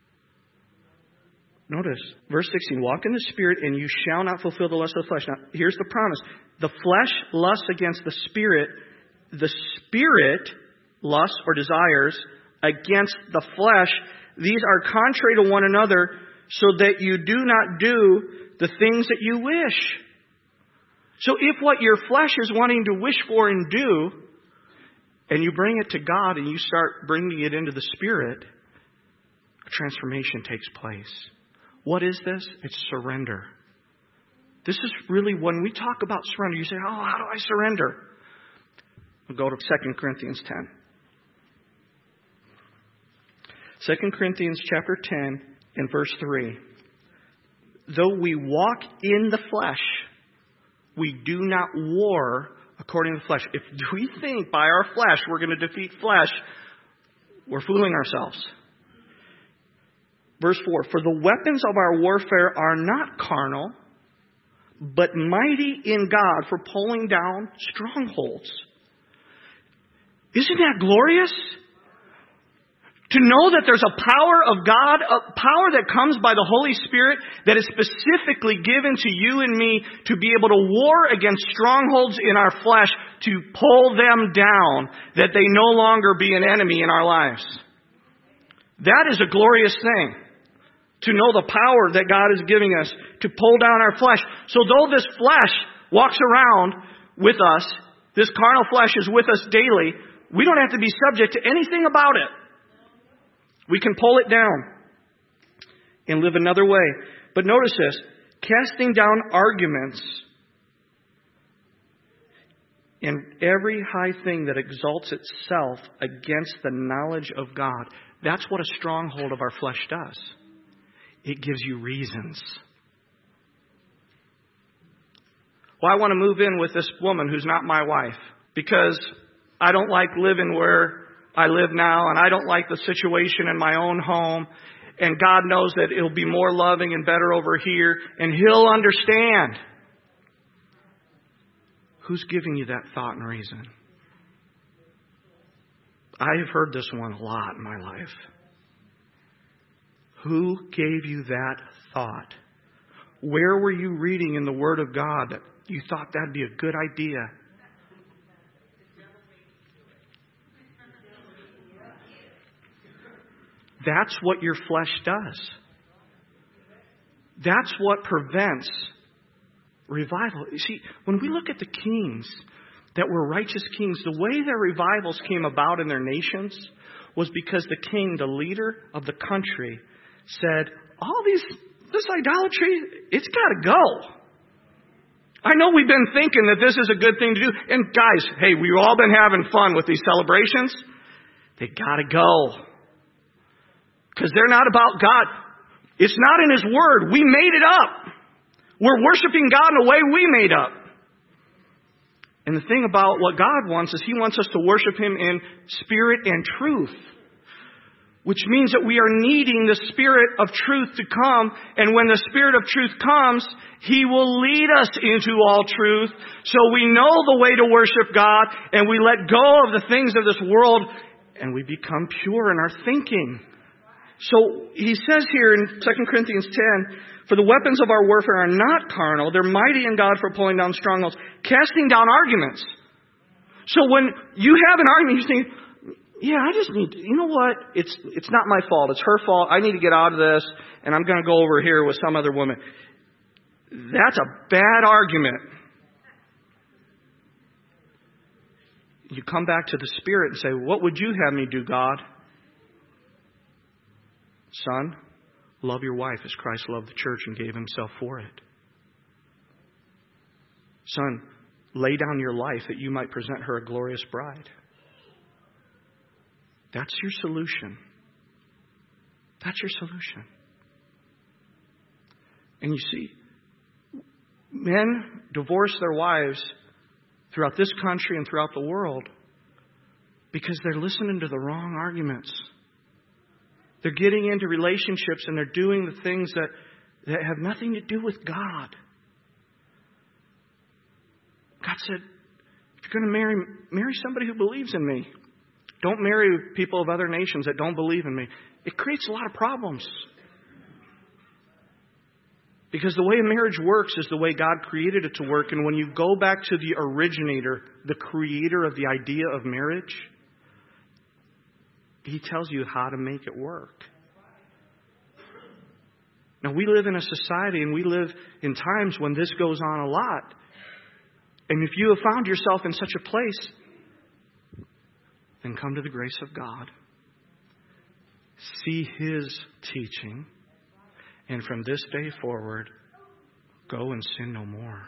Notice, verse sixteen, walk in the Spirit and you shall not fulfill the lust of the flesh. Now, here's the promise. The flesh lusts against the Spirit. The Spirit lusts or desires against the flesh. These are contrary to one another, so that you do not do the things that you wish. So if what your flesh is wanting to wish for and do, and you bring it to God and you start bringing it into the Spirit, a transformation takes place. What is this? It's surrender. This is really when we talk about surrender, you say, oh, how do I surrender? We'll go to Second Corinthians ten. Second Corinthians chapter ten and verse three. Though we walk in the flesh, we do not war according to the flesh. If we think by our flesh we're going to defeat flesh, we're fooling ourselves. Verse four, for the weapons of our warfare are not carnal, but mighty in God for pulling down strongholds. Isn't that glorious? To know that there's a power of God, a power that comes by the Holy Spirit that is specifically given to you and me to be able to war against strongholds in our flesh, to pull them down, that they no longer be an enemy in our lives. That is a glorious thing. To know the power that God is giving us to pull down our flesh. So though this flesh walks around with us, this carnal flesh is with us daily, we don't have to be subject to anything about it. We can pull it down and live another way. But notice this, casting down arguments and every high thing that exalts itself against the knowledge of God. That's what a stronghold of our flesh does. It gives you reasons. Well, I want to move in with this woman who's not my wife because I don't like living where I live now, and I don't like the situation in my own home, and God knows that it'll be more loving and better over here, and He'll understand. Who's giving you that thought and reason? I have heard this one a lot in my life. Who gave you that thought? Where were you reading in the Word of God that you thought that'd be a good idea? That's what your flesh does. That's what prevents revival. You see, when we look at the kings that were righteous kings, the way their revivals came about in their nations was because the king, the leader of the country, said, all these, this idolatry, it's got to go. I know we've been thinking that this is a good thing to do. And guys, hey, we've all been having fun with these celebrations. They got to go. Because they're not about God. It's not in His Word. We made it up. We're worshiping God in a way we made up. And the thing about what God wants is He wants us to worship Him in spirit and truth. Which means that we are needing the Spirit of truth to come. And when the Spirit of truth comes, He will lead us into all truth. So we know the way to worship God. And we let go of the things of this world. And we become pure in our thinking. So he says here in Second Corinthians ten, for the weapons of our warfare are not carnal. They're mighty in God for pulling down strongholds, casting down arguments. So when you have an argument, you think, yeah, I just need to, you know what? It's, it's not my fault. It's her fault. I need to get out of this, and I'm going to go over here with some other woman. That's a bad argument. You come back to the Spirit and say, what would you have me do, God? Son, love your wife as Christ loved the church and gave Himself for it. Son, lay down your life that you might present her a glorious bride. That's your solution. That's your solution. And you see, Men divorce their wives throughout this country and throughout the world because they're listening to the wrong arguments. They're getting into relationships and they're doing the things that, that have nothing to do with God. God said, if you're going to marry, marry somebody who believes in me. Don't marry people of other nations that don't believe in me. It creates a lot of problems. Because the way a marriage works is the way God created it to work. And when you go back to the originator, the creator of the idea of marriage, He tells you how to make it work. Now, we live in a society and we live in times when this goes on a lot. And if you have found yourself in such a place, then come to the grace of God. See His teaching. And from this day forward, go and sin no more.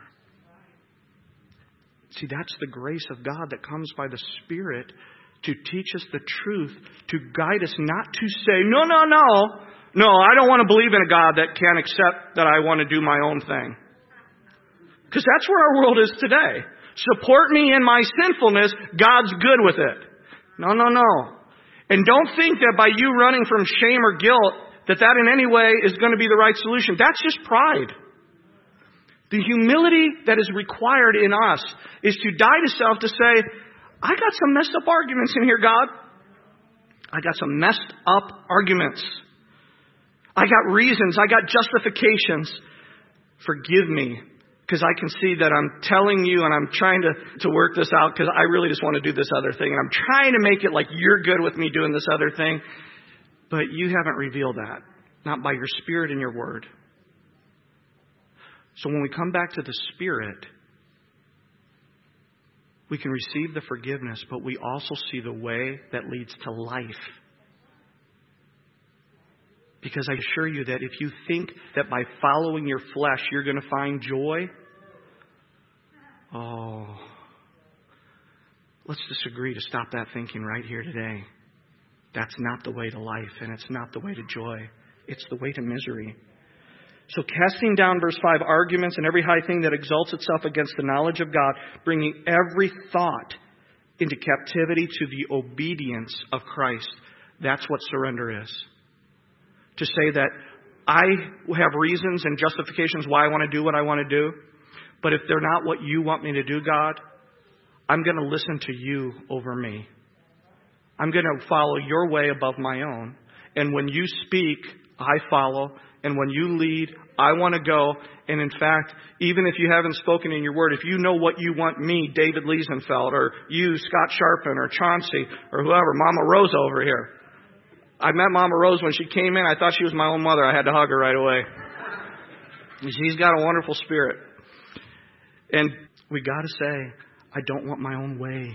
See, that's the grace of God that comes by the Spirit to teach us the truth, to guide us, not to say, no, no, no. No, I don't want to believe in a God that can't accept that I want to do my own thing. Because that's where our world is today. Support me in my sinfulness, God's good with it. No, no, no. And don't think that by you running from shame or guilt, that that in any way is going to be the right solution. That's just pride. The humility that is required in us is to die to self, to say, I got some messed up arguments in here, God. I got some messed up arguments. I got reasons. I got justifications. Forgive me. Because I can see that I'm telling you and I'm trying to, to work this out because I really just want to do this other thing. And I'm trying to make it like you're good with me doing this other thing. But you haven't revealed that. Not by your Spirit and your Word. So when we come back to the Spirit, we can receive the forgiveness, but we also see the way that leads to life. Because I assure you that if you think that by following your flesh you're going to find joy, oh, let's just agree to stop that thinking right here today. That's not the way to life, and it's not the way to joy. It's the way to misery. So casting down, verse five, arguments and every high thing that exalts itself against the knowledge of God, bringing every thought into captivity to the obedience of Christ. That's what surrender is. To say that I have reasons and justifications why I want to do what I want to do, but if they're not what you want me to do, God, I'm going to listen to you over me. I'm going to follow your way above my own. And when you speak, I follow. And when you lead, I want to go. And in fact, even if you haven't spoken in your word, if you know what you want me, David Liesenfeld, or you, Scott Sharpen, or Chauncey, or whoever, Mama Rose over here. I met Mama Rose when she came in. I thought she was my own mother. I had to hug her right away. She's got a wonderful spirit. And we got to say, I don't want my own way.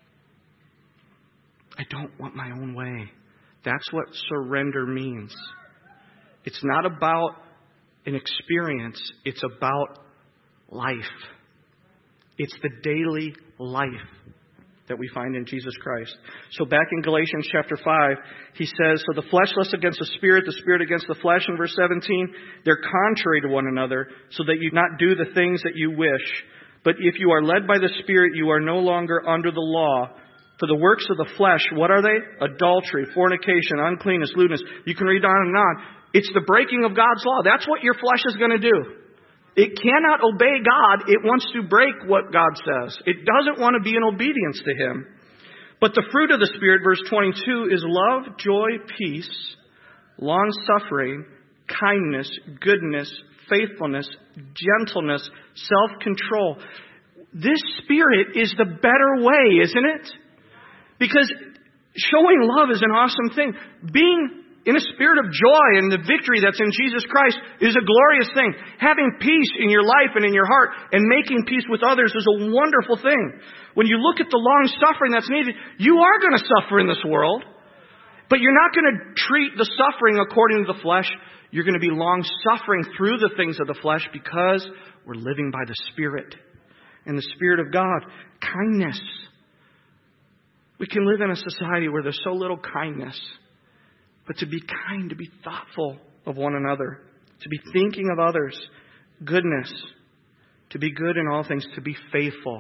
I don't want my own way. That's what surrender means. It's not about an experience. It's about life. It's the daily life that we find in Jesus Christ. So back in Galatians chapter five, he says, so the flesh lusts against the spirit, the spirit against the flesh. In verse seventeen, they're contrary to one another, so that you not do the things that you wish. But if you are led by the Spirit, you are no longer under the law. For the works of the flesh, what are they? Adultery, fornication, uncleanness, lewdness. You can read on and on. It's the breaking of God's law. That's what your flesh is going to do. It cannot obey God. It wants to break what God says. It doesn't want to be in obedience to Him. But the fruit of the Spirit, verse twenty-two, is love, joy, peace, long-suffering, kindness, goodness, faithfulness, gentleness, self-control. This Spirit is the better way, isn't it? Because showing love is an awesome thing. Being in a spirit of joy and the victory that's in Jesus Christ is a glorious thing. Having peace in your life and in your heart and making peace with others is a wonderful thing. When you look at the long suffering that's needed, you are going to suffer in this world. But you're not going to treat the suffering according to the flesh. You're going to be long suffering through the things of the flesh because we're living by the Spirit. And the Spirit of God. Kindness. We can live in a society where there's so little kindness. But to be kind, to be thoughtful of one another, to be thinking of others, goodness, to be good in all things, to be faithful,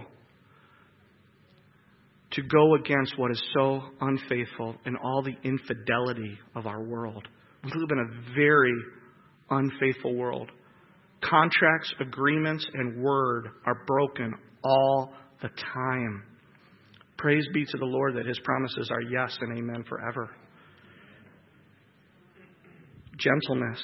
to go against what is so unfaithful and all the infidelity of our world. We live in a very unfaithful world. Contracts, agreements, and word are broken all the time. Praise be to the Lord that His promises are yes and amen forever. Gentleness.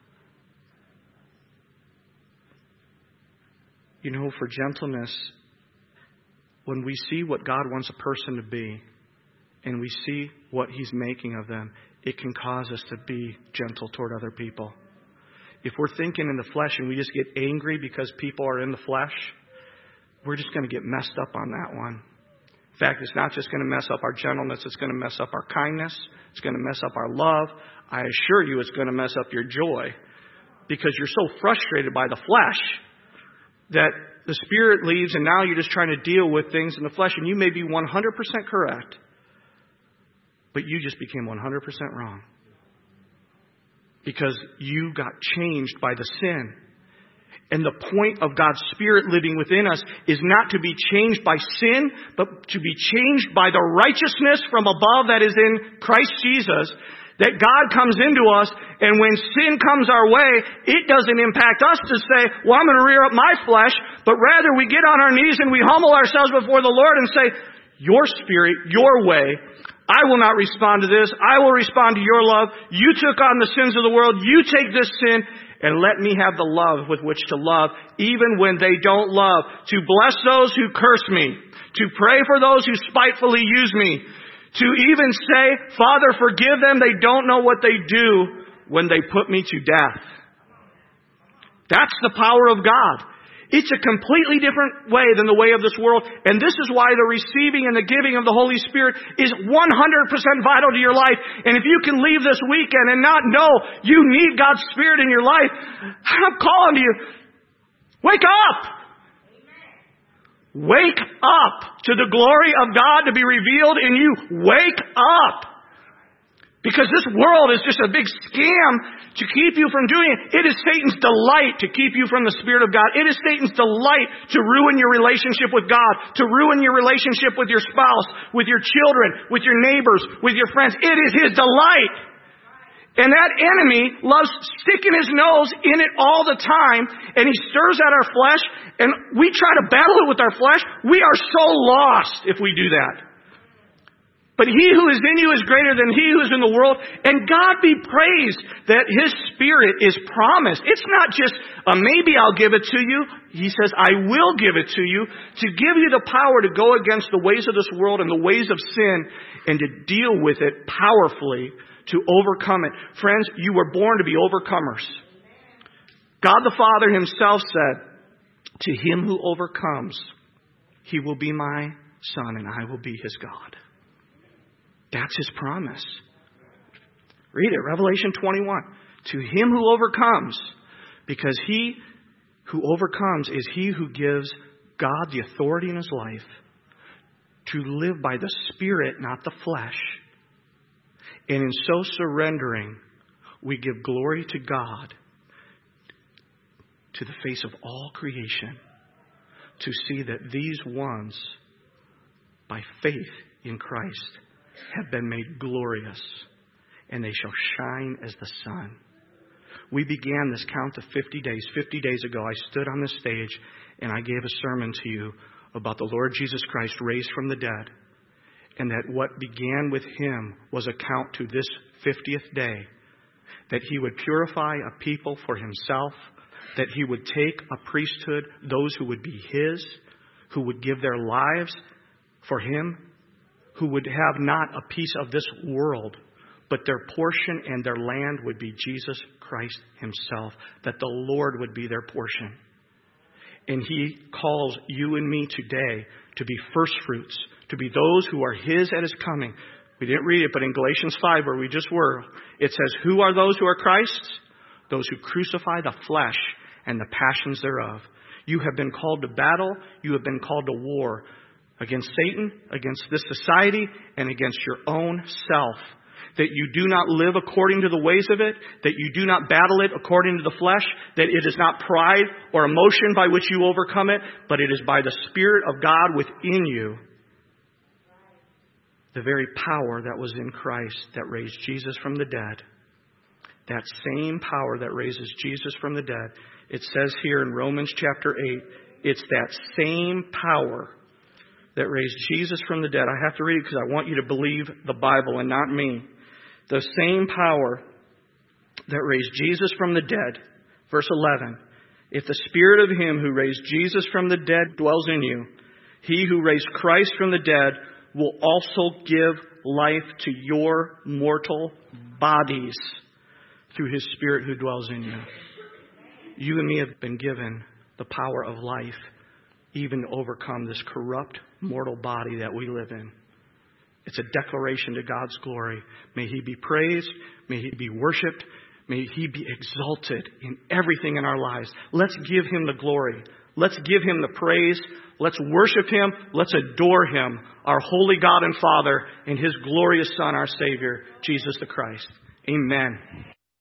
You know, for gentleness, when we see what God wants a person to be, and we see what He's making of them, it can cause us to be gentle toward other people. If we're thinking in the flesh and we just get angry because people are in the flesh, we're just going to get messed up on that one. In fact, it's not just going to mess up our gentleness, it's going to mess up our kindness, it's going to mess up our love. I assure you it's going to mess up your joy, because you're so frustrated by the flesh that the Spirit leaves and now you're just trying to deal with things in the flesh, and you may be one hundred percent correct, but you just became one hundred percent wrong. Because you got changed by the sin. And the point of God's Spirit living within us is not to be changed by sin, but to be changed by the righteousness from above that is in Christ Jesus. That God comes into us, and when sin comes our way, it doesn't impact us to say, well, I'm going to rear up my flesh, but rather we get on our knees and we humble ourselves before the Lord and say, your Spirit, your way, I will not respond to this. I will respond to your love. You took on the sins of the world. You take this sin and let me have the love with which to love, even when they don't love. To bless those who curse me. To pray for those who spitefully use me. To even say, Father, forgive them. They don't know what they do when they put me to death. That's the power of God. It's a completely different way than the way of this world. And this is why the receiving and the giving of the Holy Spirit is one hundred percent vital to your life. And if you can leave this weekend and not know you need God's Spirit in your life, I'm calling to you. Wake up! Wake up to the glory of God to be revealed in you. Wake up! Because this world is just a big scam to keep you from doing it. It is Satan's delight to keep you from the Spirit of God. It is Satan's delight to ruin your relationship with God, to ruin your relationship with your spouse, with your children, with your neighbors, with your friends. It is his delight. And that enemy loves sticking his nose in it all the time, and he stirs at our flesh, and we try to battle it with our flesh. We are so lost if we do that. But he who is in you is greater than he who is in the world. And God be praised that His Spirit is promised. It's not just a maybe I'll give it to you. He says, I will give it to you to give you the power to go against the ways of this world and the ways of sin and to deal with it powerfully, to overcome it. Friends, you were born to be overcomers. God the Father Himself said, to him who overcomes, he will be my son and I will be his God. That's His promise. Read it, Revelation twenty-one. To him who overcomes, because he who overcomes is he who gives God the authority in his life to live by the Spirit, not the flesh. And in so surrendering, we give glory to God, to the face of all creation, to see that these ones, by faith in Christ, have been made glorious, and they shall shine as the sun. We began this count of fifty days. fifty days ago, I stood on this stage and I gave a sermon to you about the Lord Jesus Christ raised from the dead, and that what began with Him was a count to this fiftieth day, that He would purify a people for Himself, that He would take a priesthood, those who would be His, who would give their lives for Him, who would have not a piece of this world, but their portion and their land would be Jesus Christ Himself, that the Lord would be their portion. And He calls you and me today to be first fruits, to be those who are His at His coming. We didn't read it, but in Galatians five, where we just were, it says, who are those who are Christ's? Those who crucify the flesh and the passions thereof. You have been called to battle. You have been called to war. Against Satan, against this society, and against your own self. that you do not live according to the ways of it, that you do not battle it according to the flesh, that it is not pride or emotion by which you overcome it, but it is by the Spirit of God within you. The very power that was in Christ that raised Jesus from the dead. That same power that raises Jesus from the dead. It says here in Romans chapter eight, it's that same power that raised Jesus from the dead. I have to read it because I want you to believe the Bible and not me. The same power that raised Jesus from the dead. Verse eleven. If the Spirit of Him who raised Jesus from the dead dwells in you, He who raised Christ from the dead will also give life to your mortal bodies through His Spirit who dwells in you. You and me have been given the power of life, even to overcome this corrupt mortal body that we live in. It's a declaration to God's glory. May He be praised. May He be worshiped. May He be exalted in everything in our lives. Let's give Him the glory. Let's give Him the praise. Let's worship Him. Let's adore Him, our holy God and Father, and His glorious Son, our Savior, Jesus the Christ. Amen.